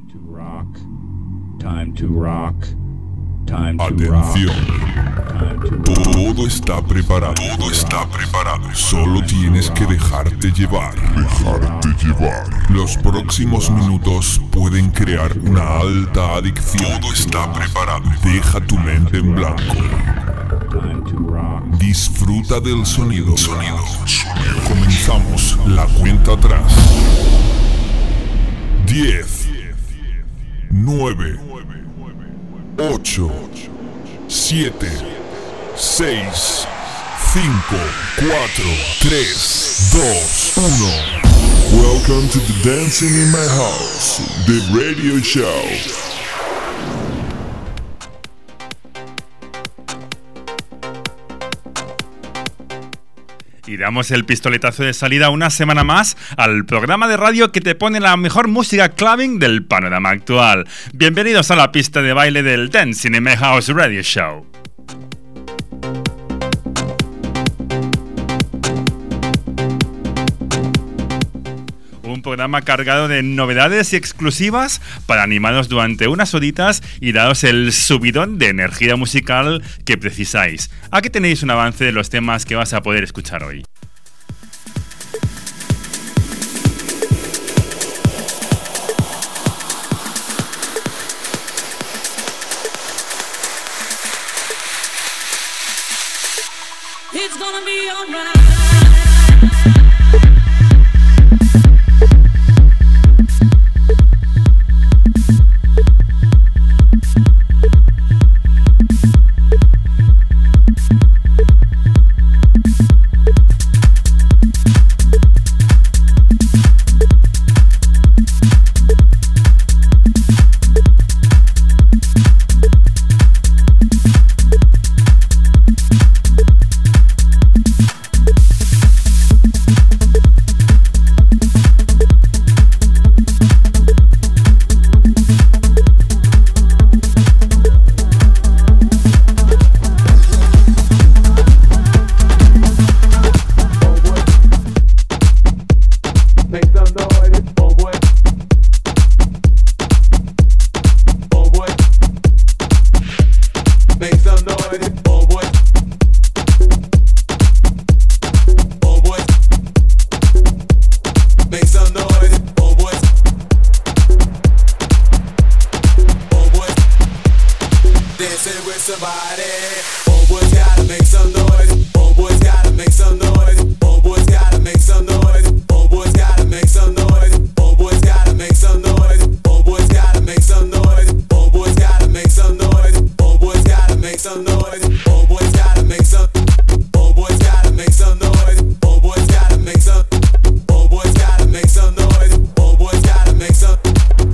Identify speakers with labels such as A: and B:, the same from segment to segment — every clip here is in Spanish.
A: Atención. Todo está preparado. Solo tienes que dejarte llevar. Los próximos minutos pueden crear una alta adicción. Todo está preparado. Deja tu mente en blanco. Disfruta del sonido. Comenzamos la cuenta atrás. 10, 9, 8, 7, 6, 5, 4, 3, 2, 1. Welcome to the Dancing in My House, the radio show.
B: Y damos el pistoletazo de salida una semana más al programa de radio que te pone la mejor música clubbing del panorama actual. Bienvenidos a la pista de baile del Dancing in My House Radio Show. Un programa cargado de novedades y exclusivas para animaros durante unas horitas y daros el subidón de energía musical que precisáis. Aquí tenéis un avance de los temas que vas a poder escuchar hoy.
C: It's gonna be alright.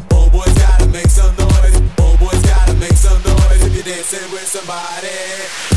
D: Dancing with somebody.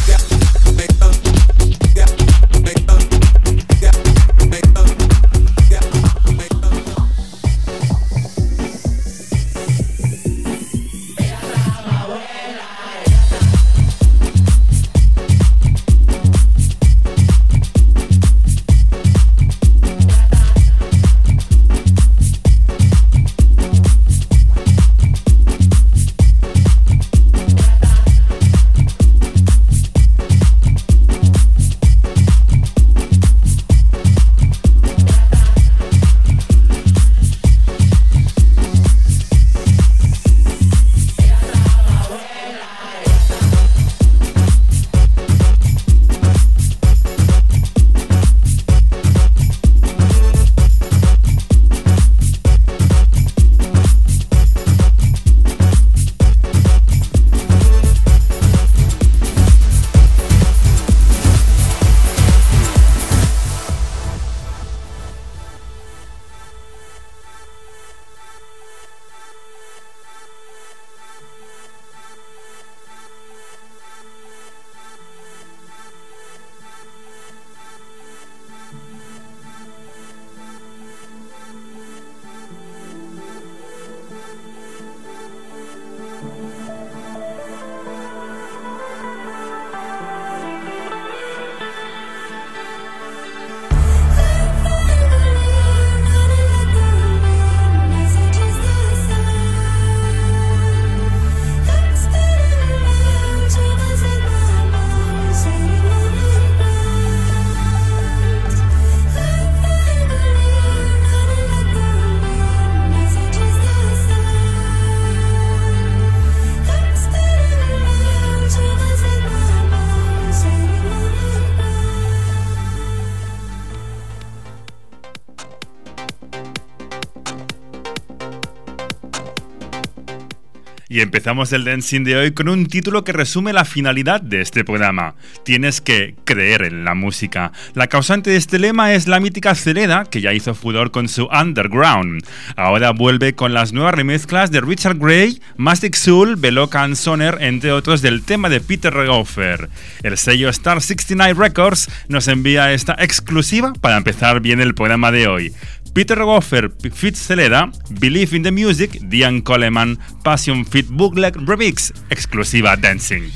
B: Y empezamos el dancing de hoy con un título que resume la finalidad de este programa. Tienes que creer en la música. La causante de este lema es la mítica Celeda, que ya hizo furor con su Underground. Ahora vuelve con las nuevas remezclas de Richard Gray, Mastic Soul, Beloka and Soner, entre otros del tema de Peter Rogoffer. El sello Star 69 Records nos envía esta exclusiva para empezar bien el programa de hoy. Peter Rogoffer feat. Celeda, Believe in the Music, Diane Coleman, Passion feat. Bootleg Remix, exclusiva Dancing.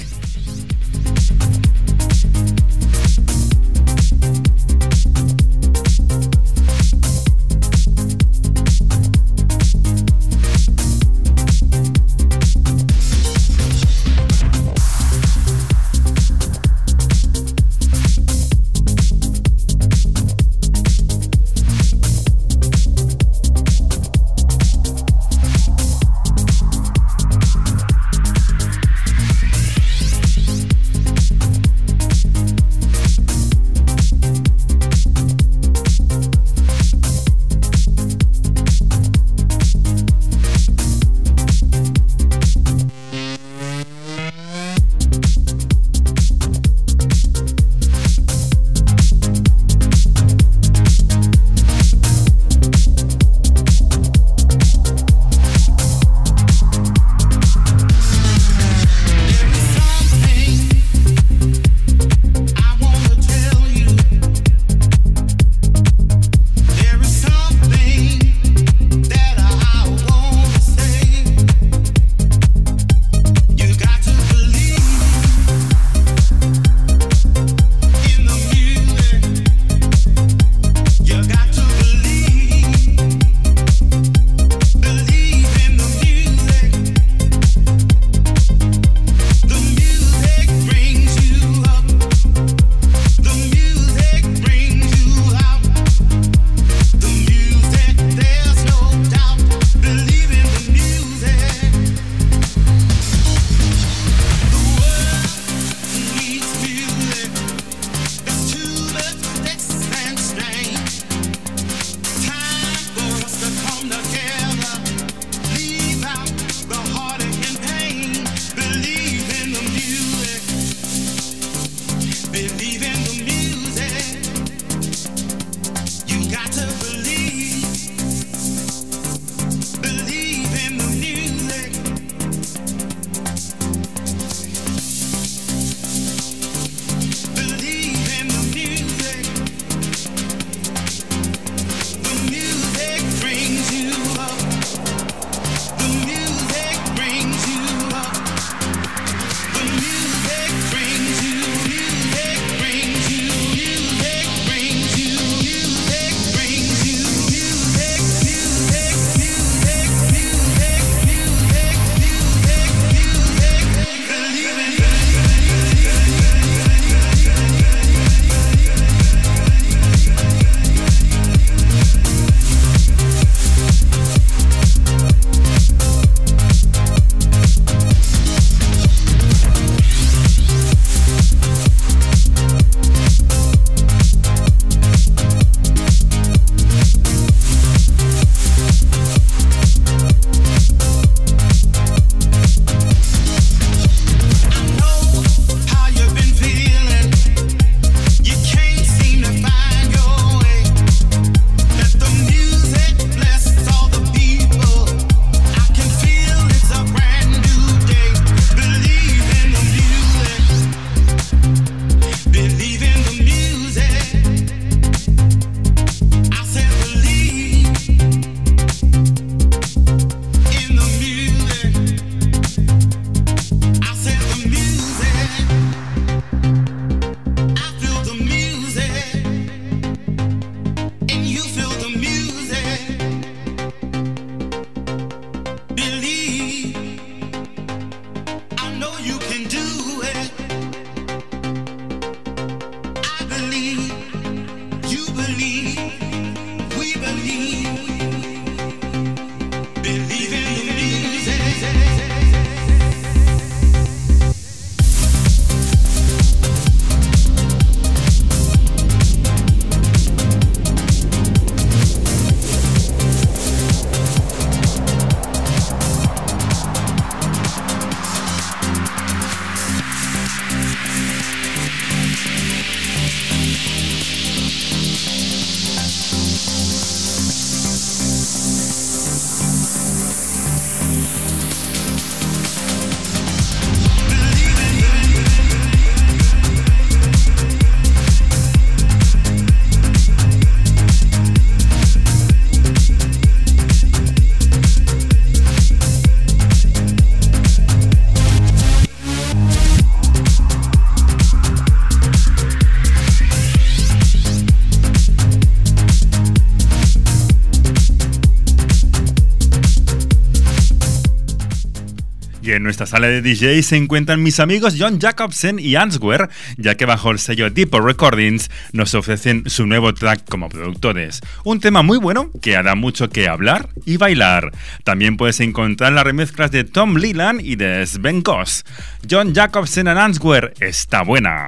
B: Y en nuestra sala de DJ se encuentran mis amigos John Jacobsen y Answer, ya que bajo el sello Deepo Recordings nos ofrecen su nuevo track como productores. Un tema muy bueno que hará mucho que hablar y bailar. También puedes encontrar las remezclas de Tom Leland y de Sven Goss. John Jacobsen y Answer está buena.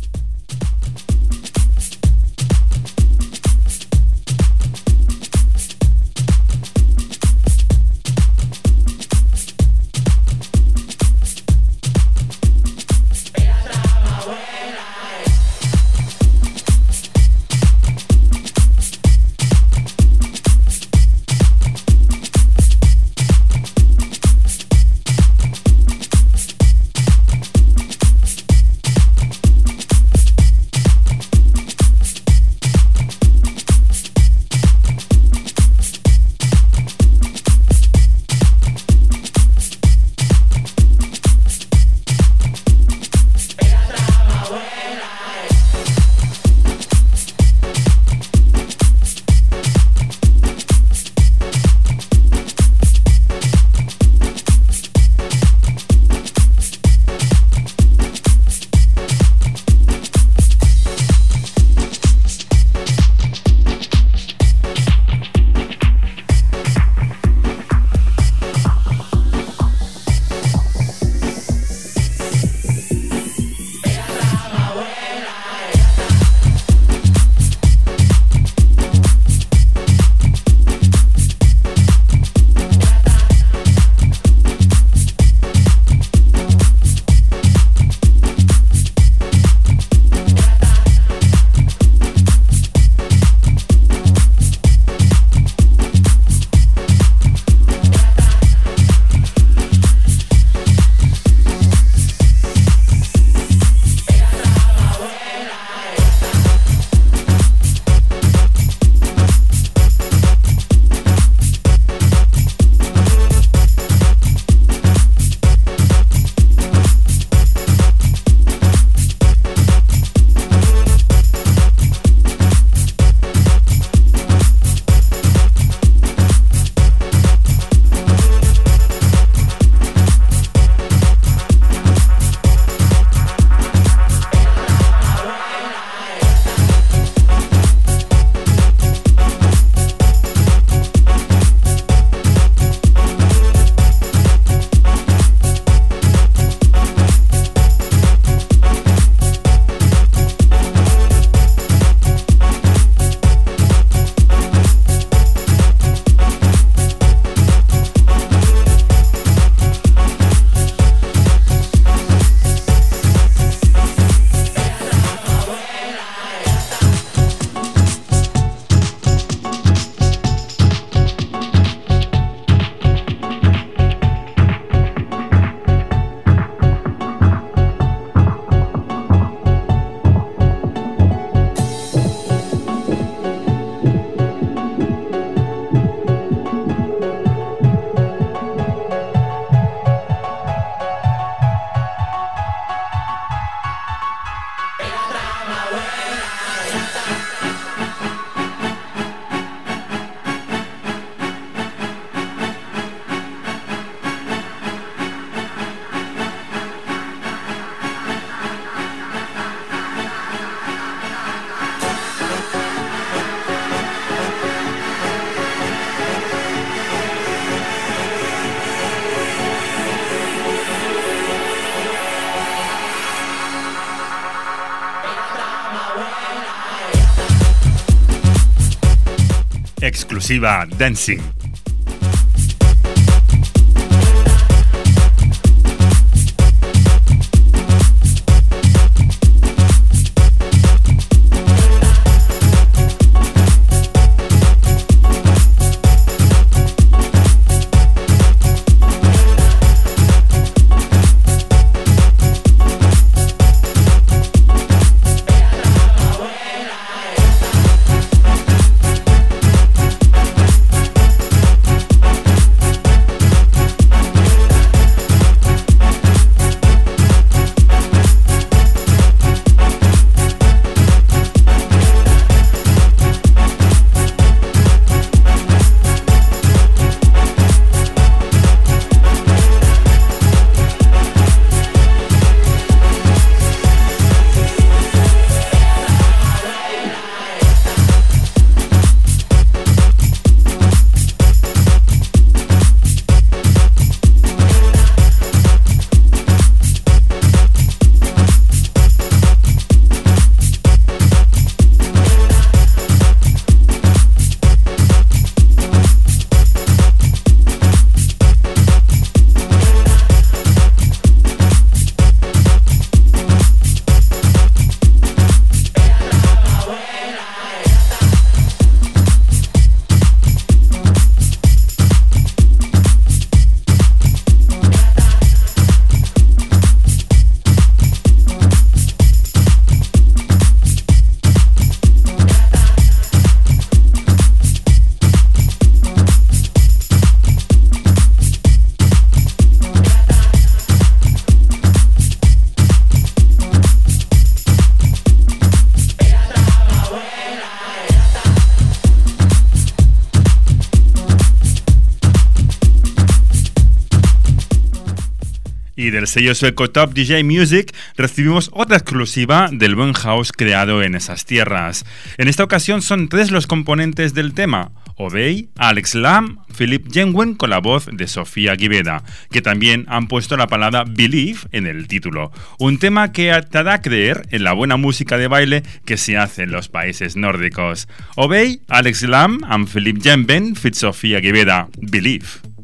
B: Exclusiva Dancing. Y del sello sueco Top DJ Music recibimos otra exclusiva del buen house creado en esas tierras. En esta ocasión son 3 los componentes del tema: Obey, Alex Lam, Philip Jenwen con la voz de Sofía Guiveda, que también han puesto la palabra Believe en el título. Un tema que te hará creer en la buena música de baile que se hace en los países nórdicos. Obey, Alex Lam and Philip Jenwen fit Sofía Guiveda. Believe.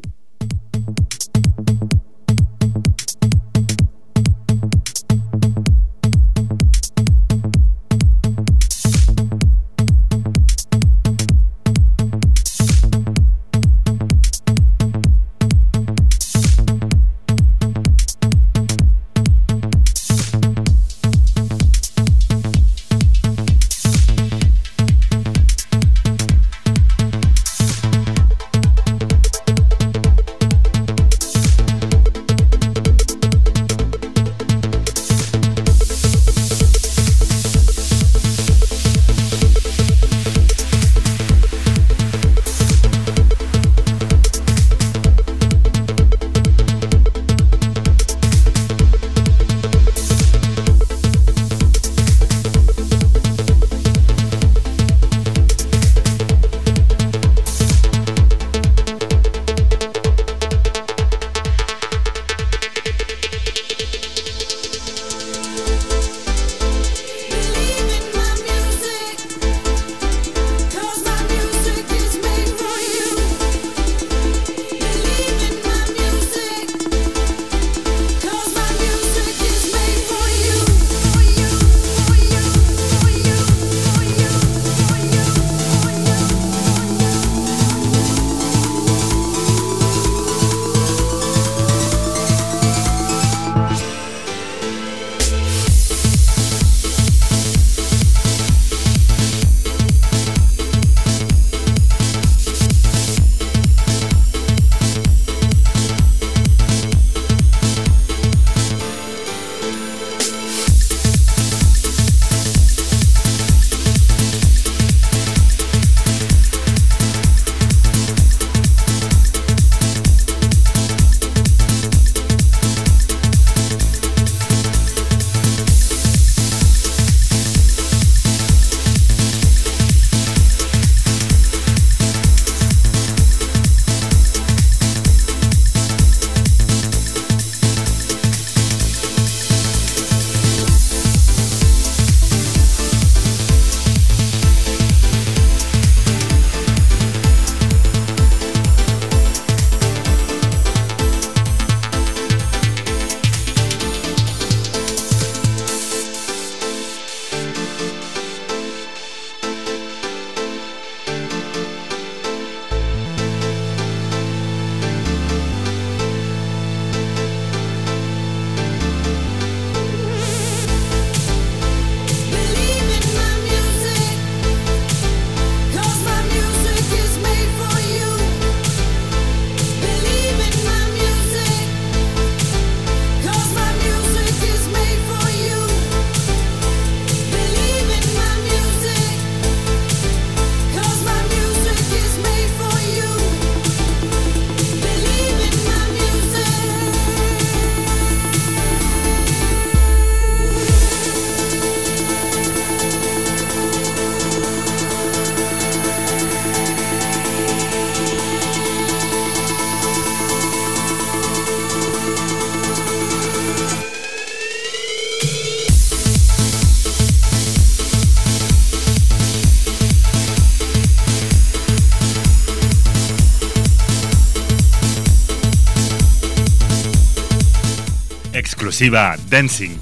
B: Exclusiva Dancing.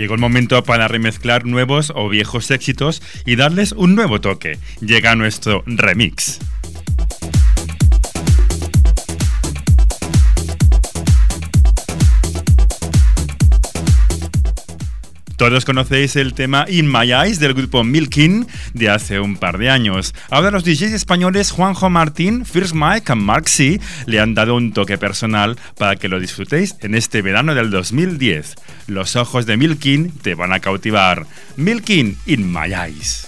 B: Llegó el momento para remezclar nuevos o viejos éxitos y darles un nuevo toque. Llega nuestro remix. Todos conocéis el tema In My Eyes del grupo Milkin de hace un par de años. Ahora los DJs españoles Juanjo Martín, First Mike y Mark C le han dado un toque personal para que lo disfrutéis en este verano del 2010. Los ojos de Milkin te van a cautivar. Milkin In My Eyes.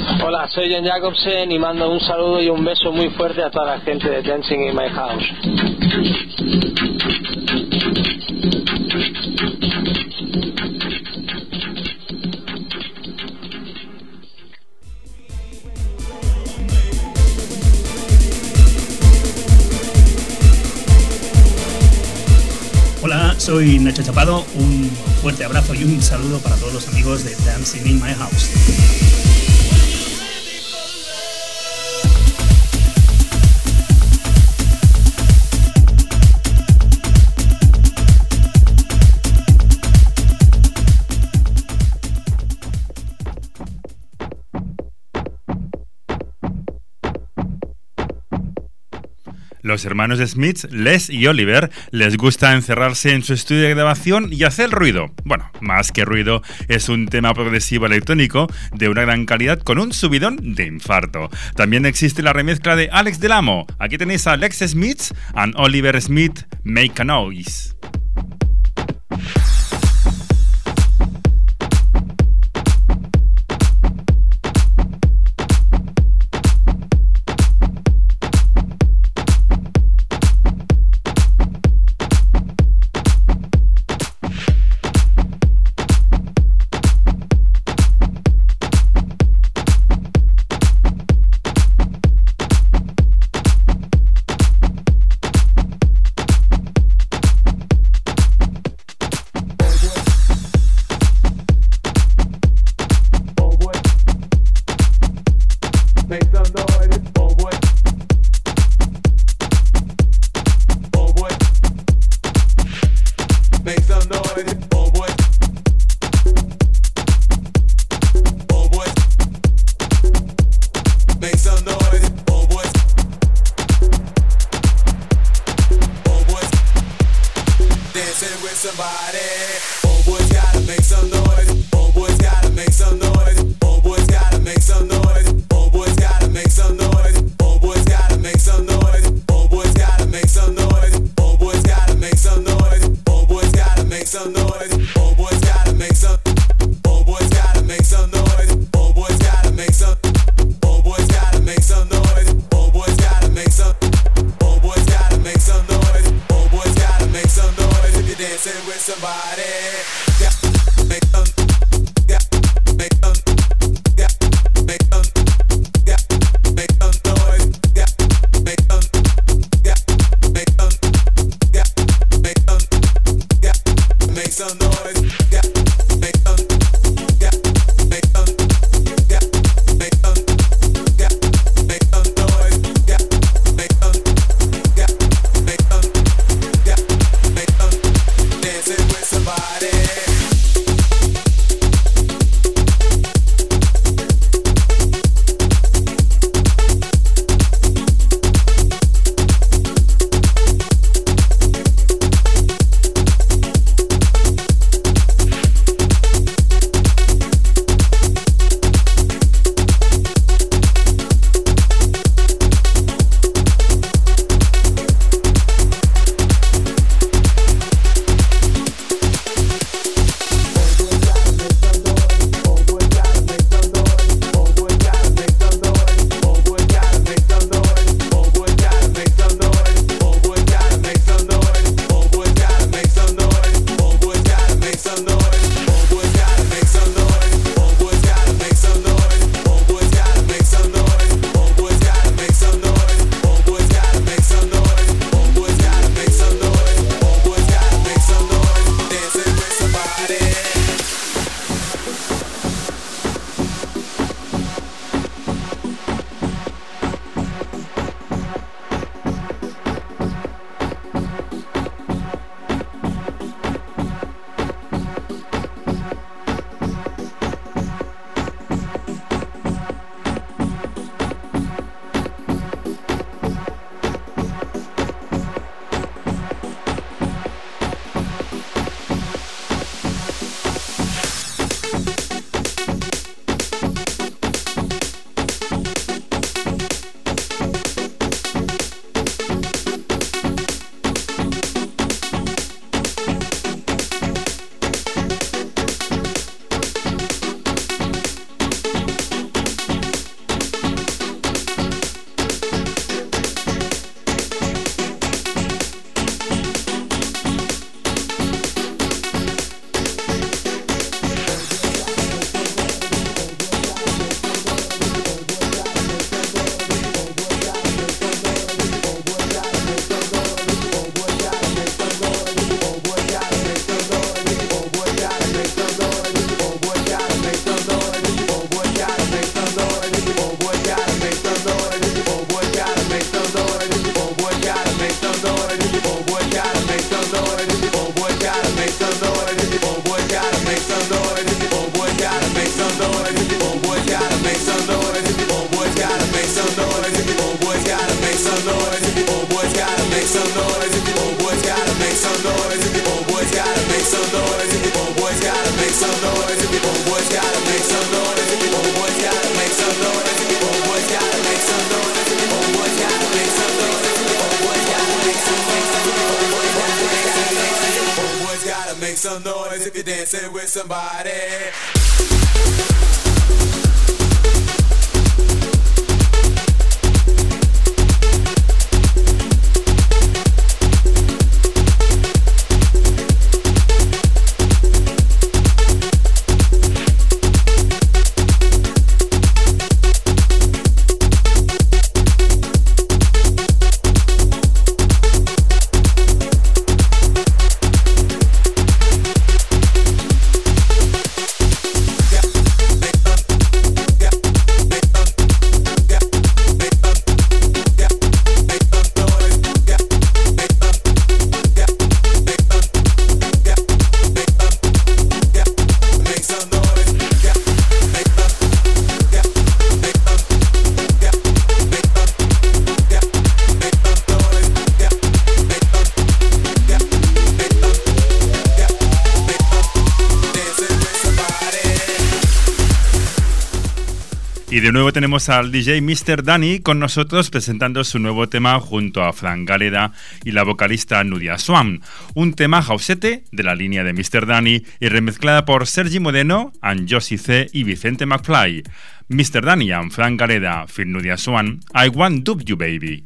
D: Hola, soy John Jacobsen y mando un saludo y un beso muy fuerte a toda la gente de Dancing in My House.
E: Hola, soy Nacho Chapado, un fuerte abrazo y un saludo para todos los amigos de Dancing in My House.
B: Los hermanos Smith, Les y Oliver, les gusta encerrarse en su estudio de grabación y hacer ruido. Bueno, más que ruido, es un tema progresivo electrónico de una gran calidad con un subidón de infarto. También existe la remezcla de Alex Del Amo. Aquí tenéis a Lex Smith and Oliver Smith, Make a Noise.
F: some noise. If your old boys gotta make some noise. If your old boys gotta make some noise. If your old boys gotta make some noise. If your old boys gotta make some noise. If your old boys gotta make some noise. If your old boys gotta make some noise. If your old boys gotta make some noise. If your old boys gotta make some noise. If your old boys gotta make some noise. If you're dancing with somebody.
B: Y de nuevo tenemos al DJ Mr. Danny con nosotros presentando su nuevo tema junto a Frank Gareda y la vocalista Nudia Swan. Un tema houseete de la línea de Mr. Danny y remezclada por Sergi Modeno, and Josie C y Vicente McFly. Mr. Danny and Frank Gareda, Phil Nudia Swan, I Want Dub You Baby.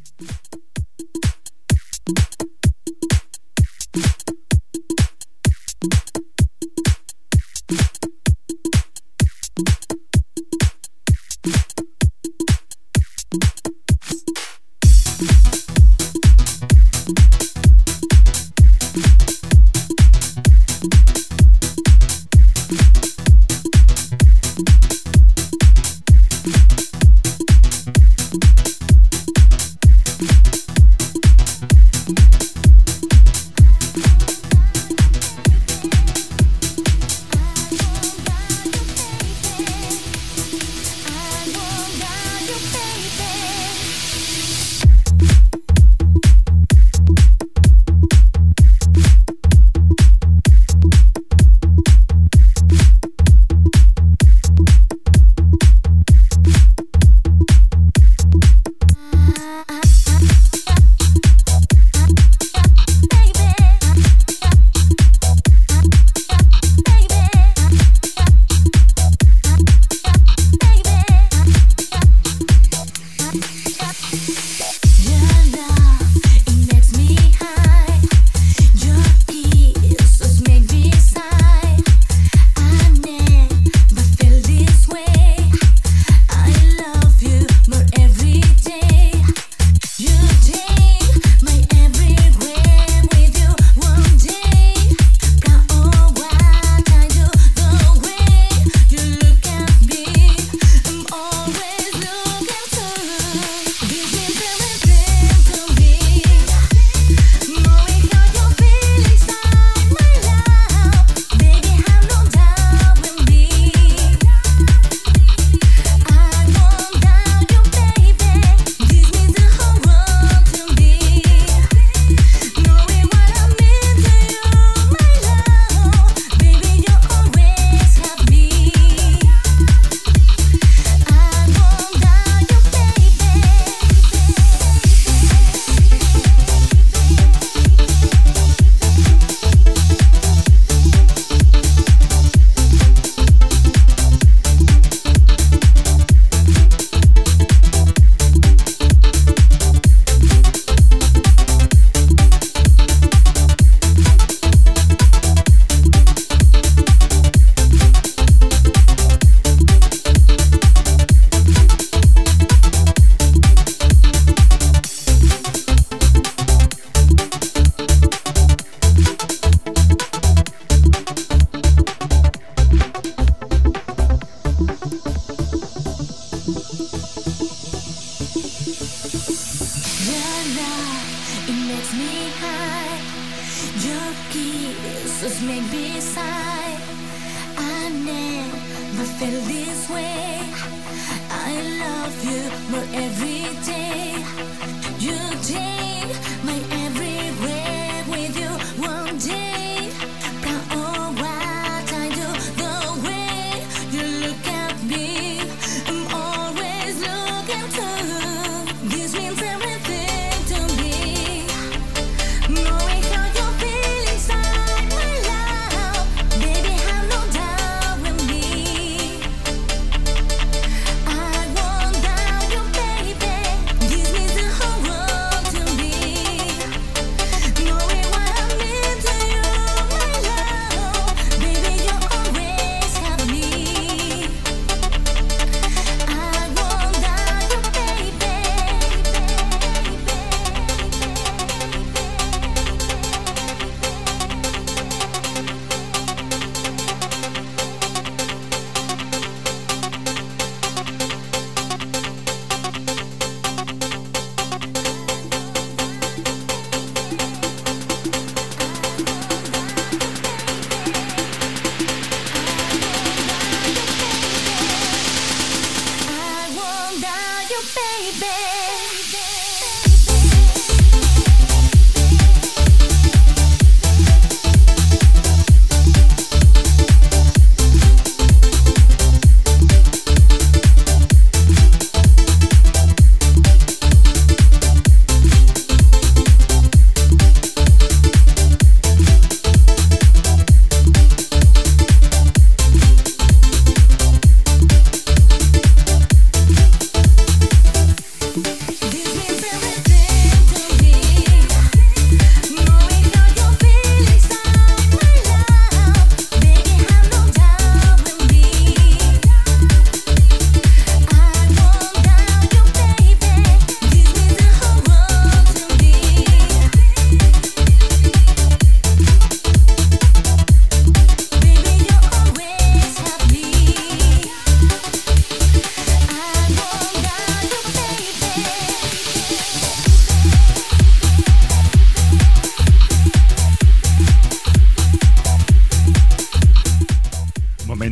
G: You take my every breath with you.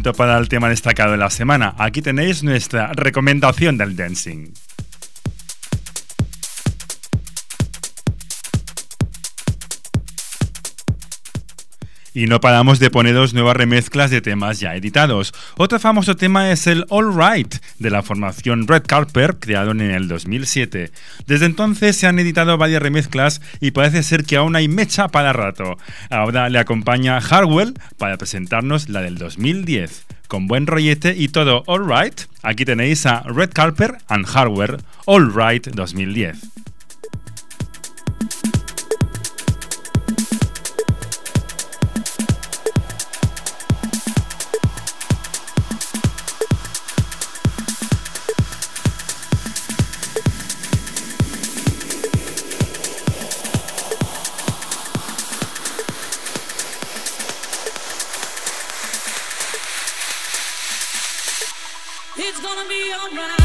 B: Momento para el tema destacado de la semana. Aquí tenéis nuestra recomendación del dancing. Y no paramos de poneros nuevas remezclas de temas ya editados. Otro famoso tema es el All Right, de la formación Red Carpet, creado en el 2007. Desde entonces se han editado varias remezclas y parece ser que aún hay mecha para rato. Ahora le acompaña Hardwell para presentarnos la del 2010. Con buen rollete y todo All Right, aquí tenéis a Red Carpet and Hardwell, All Right 2010.
C: It's gonna be alright.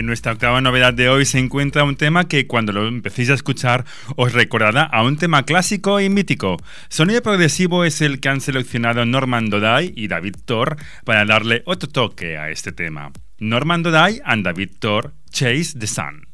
B: En nuestra octava novedad de hoy se encuentra un tema que cuando lo empecéis a escuchar os recordará a un tema clásico y mítico. Sonido progresivo es el que han seleccionado Norman Doday y David Thor para darle otro toque a este tema. Norman Doday and David Thor, Chase the Sun.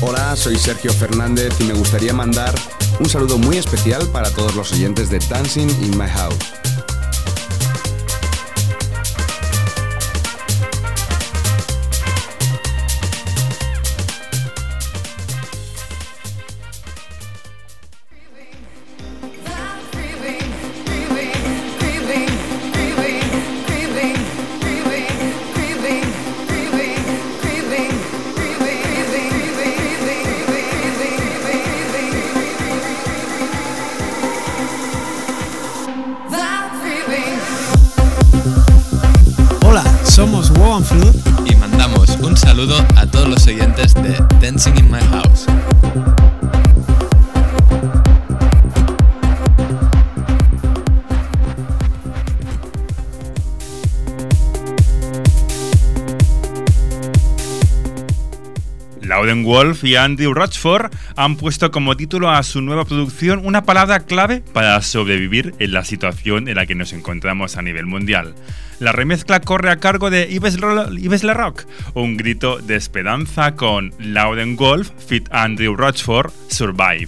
G: Hola, soy Sergio Fernández y me gustaría mandar un saludo muy especial para todos los oyentes de Dancing in My House.
H: Somos Wow and Flood
I: y mandamos un saludo a todos los oyentes de Dancing in My House.
B: Loudon Wolf y Andrew Rochford han puesto como título a su nueva producción una palabra clave para sobrevivir en la situación en la que nos encontramos a nivel mundial. La remezcla corre a cargo de Yves Leroc, un grito de esperanza con Loudon Wolf feat. Andrew Rochford, Survive.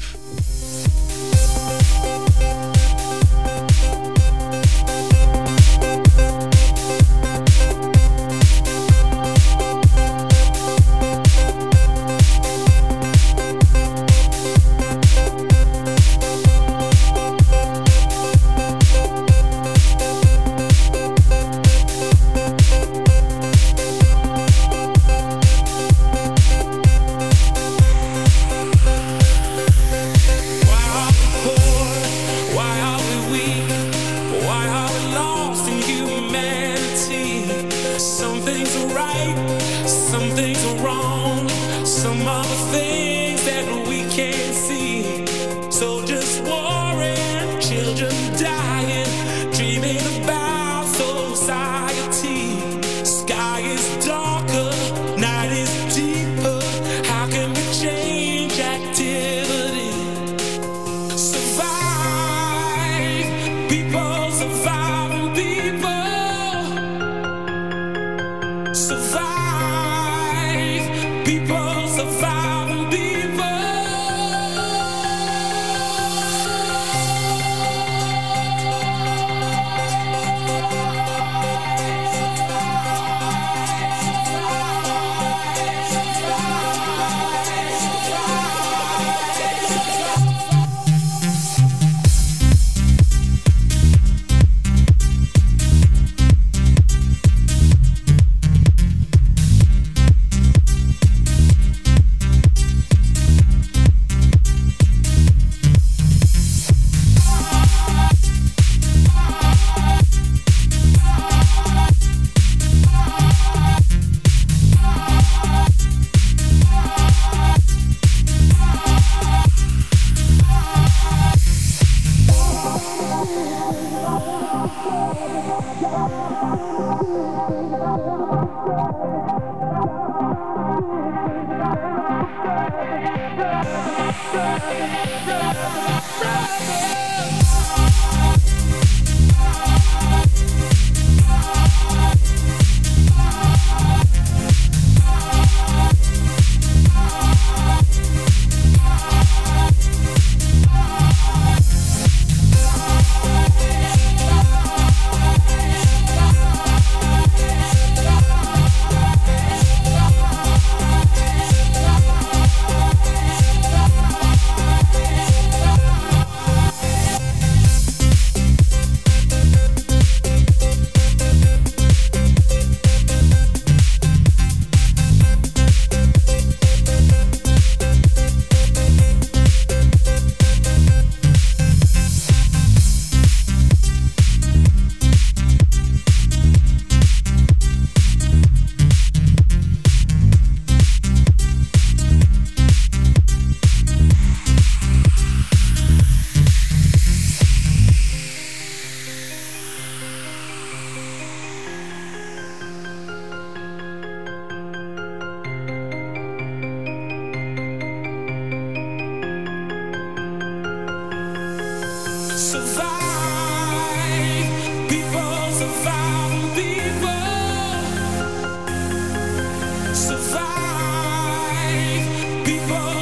F: People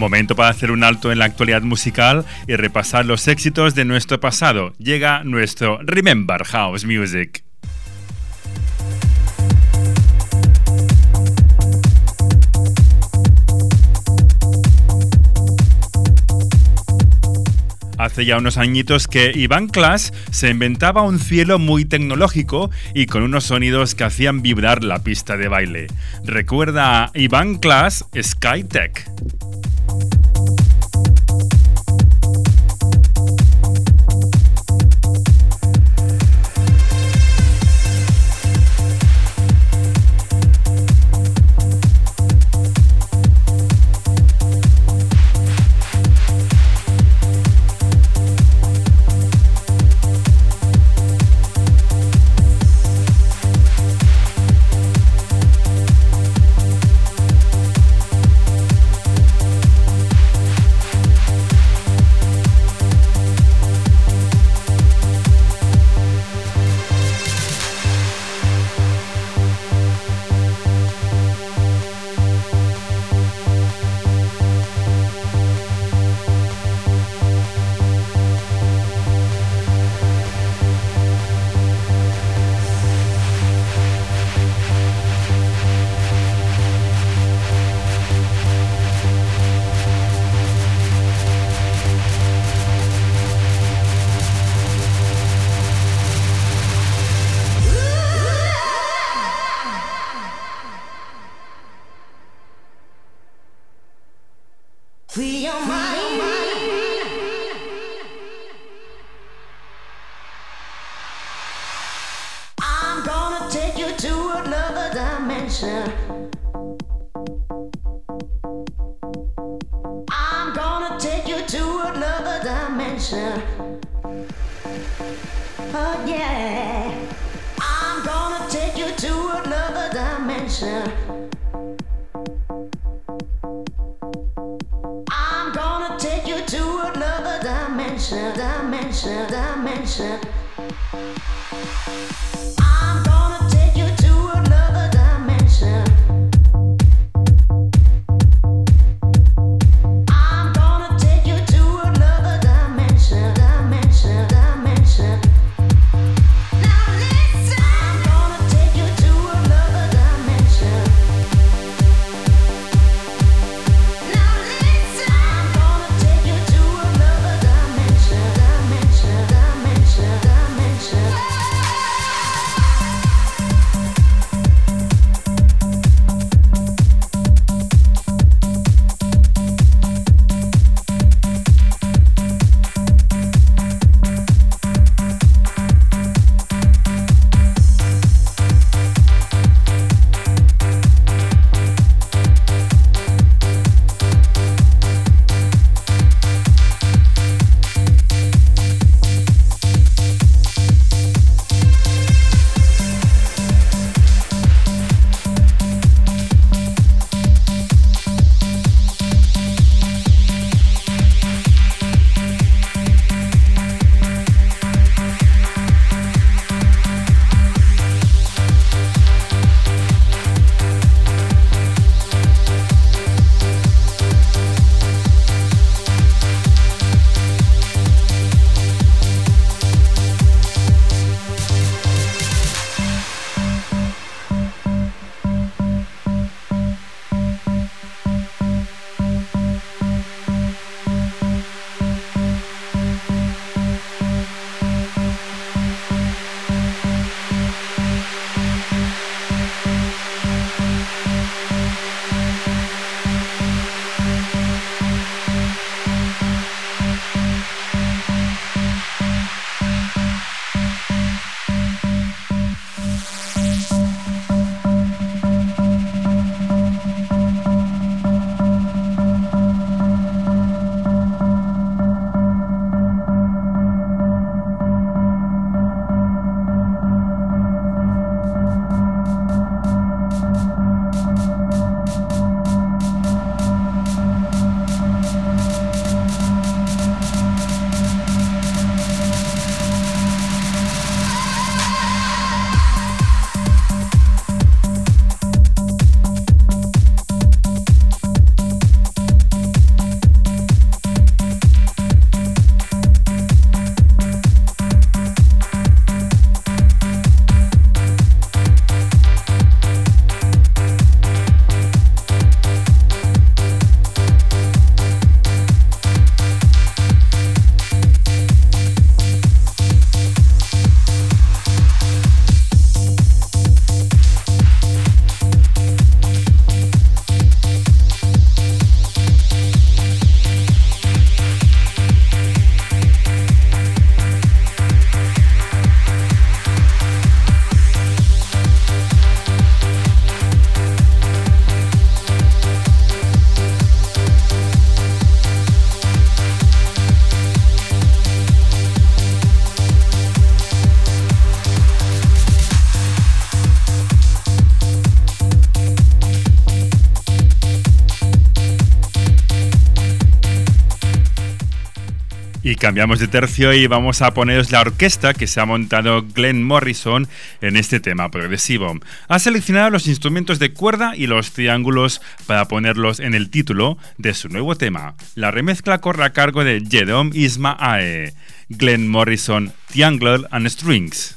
B: Momento para hacer un alto en la actualidad musical y repasar los éxitos de nuestro pasado. Llega nuestro Remember House Music. Hace ya unos añitos que Iván Clash se inventaba un cielo muy tecnológico y con unos sonidos que hacían vibrar la pista de baile. Recuerda a Iván Clash Skytech.
H: Dimension.
B: Y cambiamos de tercio y vamos a poneros la orquesta que se ha montado Glenn Morrison en este tema progresivo. Ha seleccionado los instrumentos de cuerda y los triángulos para ponerlos en el título de su nuevo tema. La remezcla corre a cargo de Jedom Isma-Ae. Glenn Morrison, Triangle and Strings.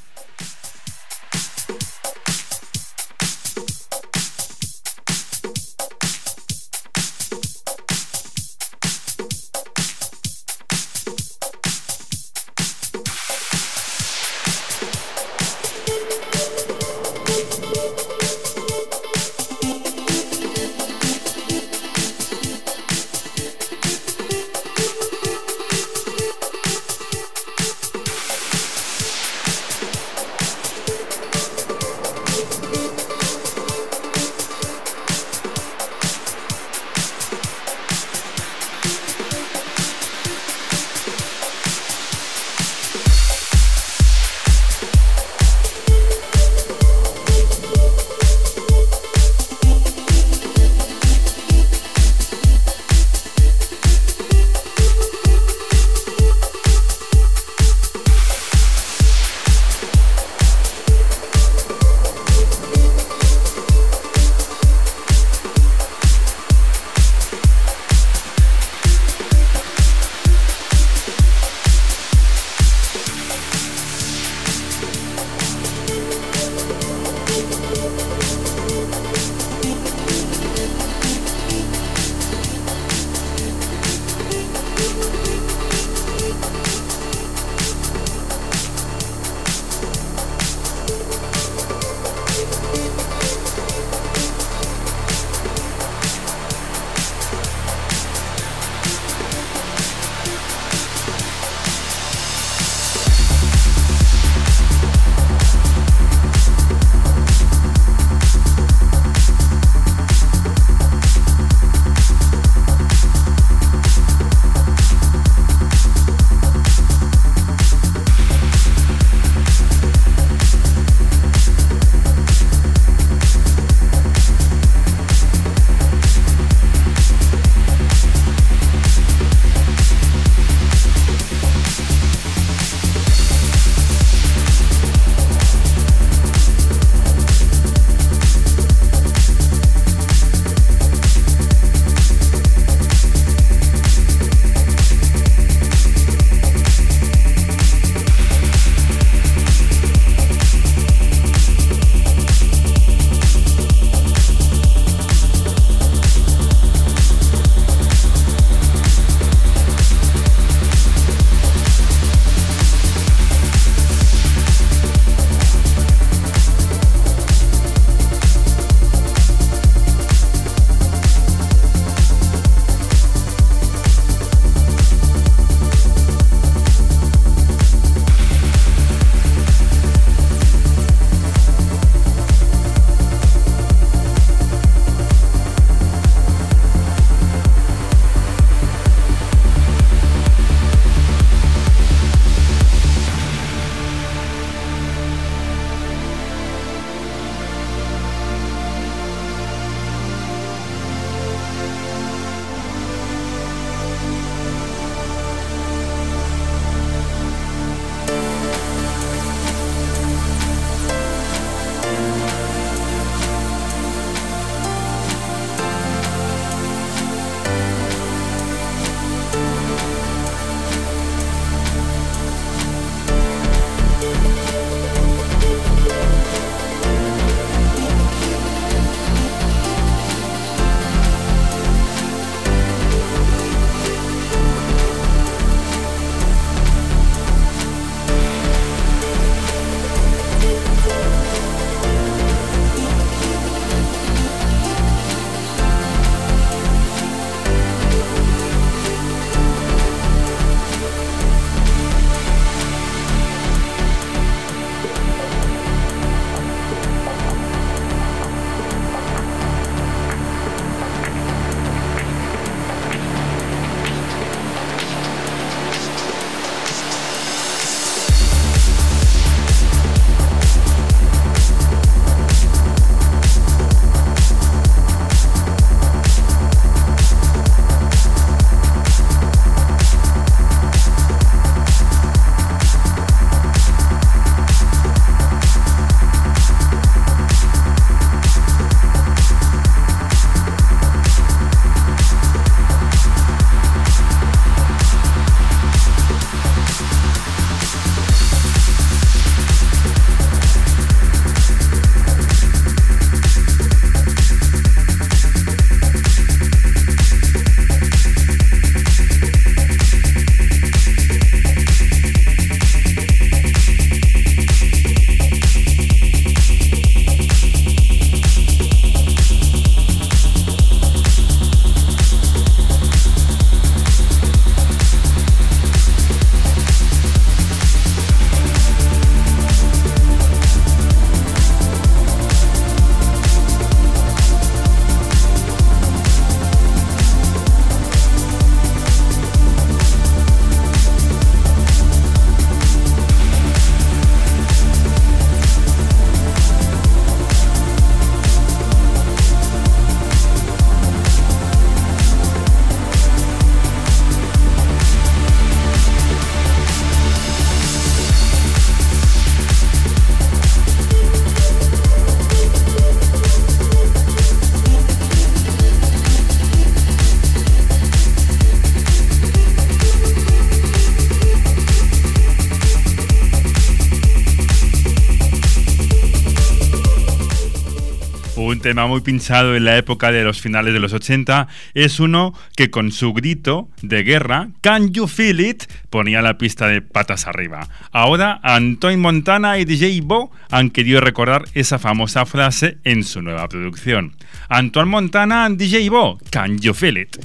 B: tema muy pinchado en la época de los finales de los 80, es uno que con su grito de guerra, Can You Feel It?, ponía la pista de patas arriba. Ahora, Antoine Montana y DJ Bo han querido recordar esa famosa frase en su nueva producción. Antoine Montana and DJ Bo, Can You Feel It?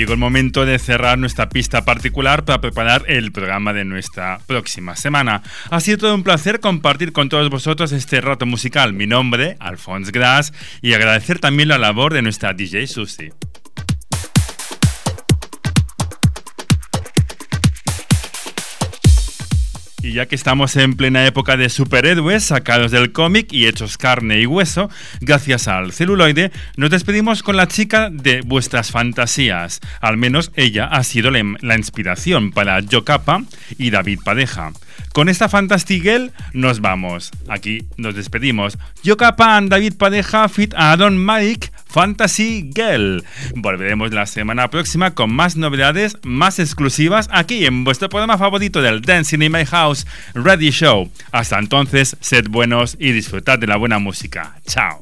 B: llegó el momento de cerrar nuestra pista particular para preparar el programa de nuestra próxima semana. Ha sido todo un placer compartir con todos vosotros este rato musical. Mi nombre, Alphonse Gras, y agradecer también la labor de nuestra DJ Susi. Y ya que estamos en plena época de superhéroes sacados del cómic y hechos carne y hueso, gracias al celuloide, nos despedimos con la chica de vuestras fantasías. Al menos ella ha sido la inspiración para Yokapa y David Padeja. Con esta Fantastic Girl nos vamos. Aquí nos despedimos. Yokapa and David Padeja fit Aaron Mike, Fantasy Girl. Volveremos la semana próxima con más novedades, más exclusivas, aquí en vuestro programa favorito del Dancing in My House Radio Show. Hasta entonces, sed buenos y disfrutad de la buena música. Chao.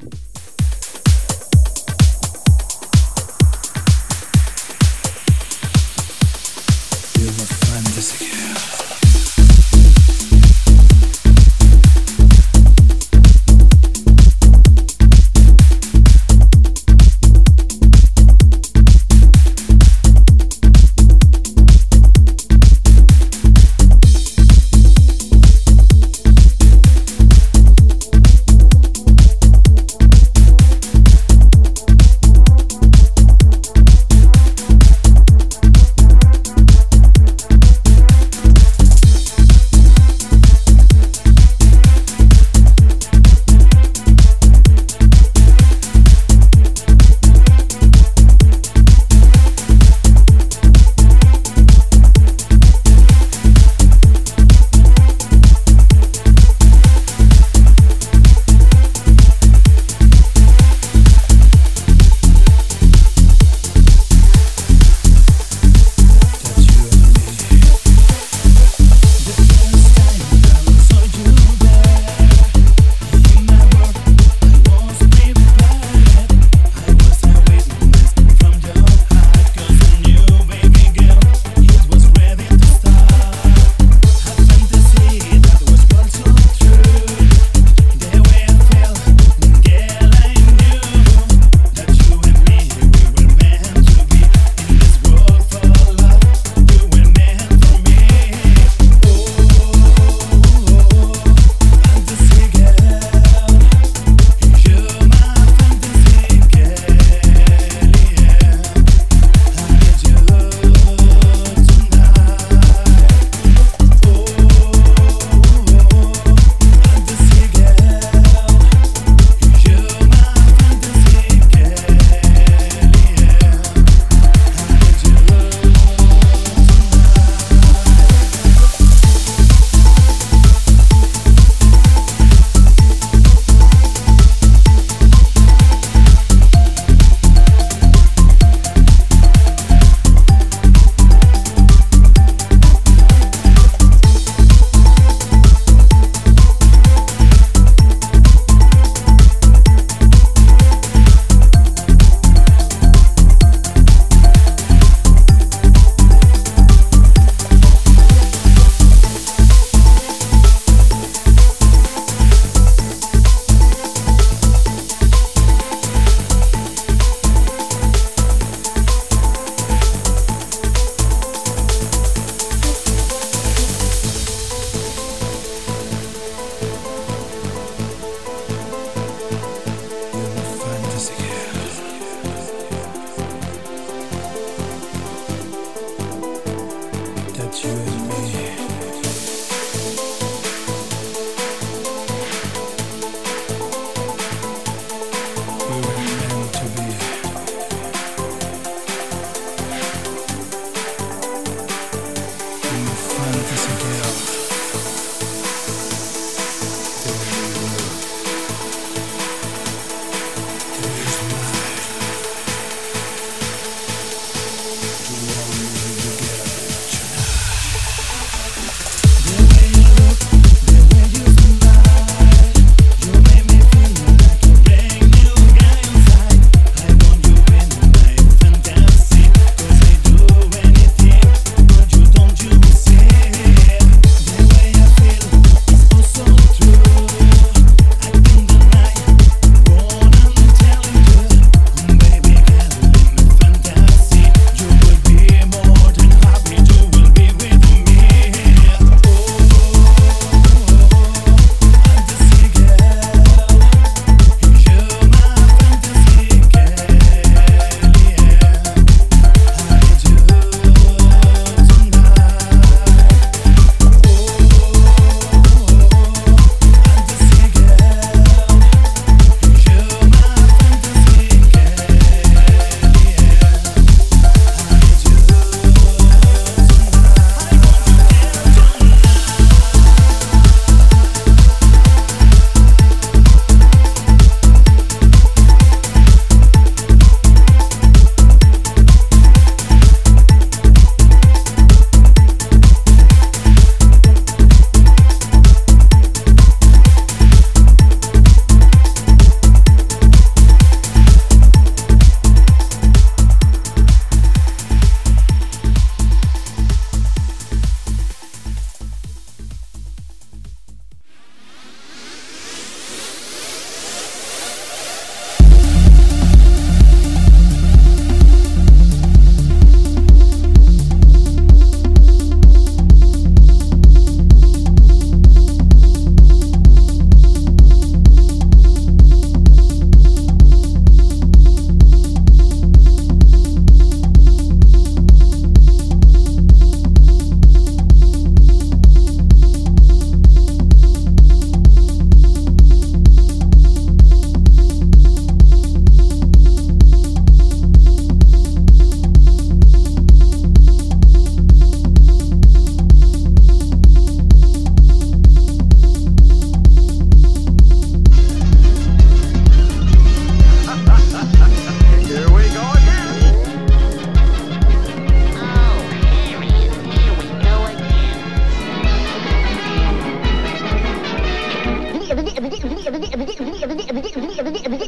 H: Everything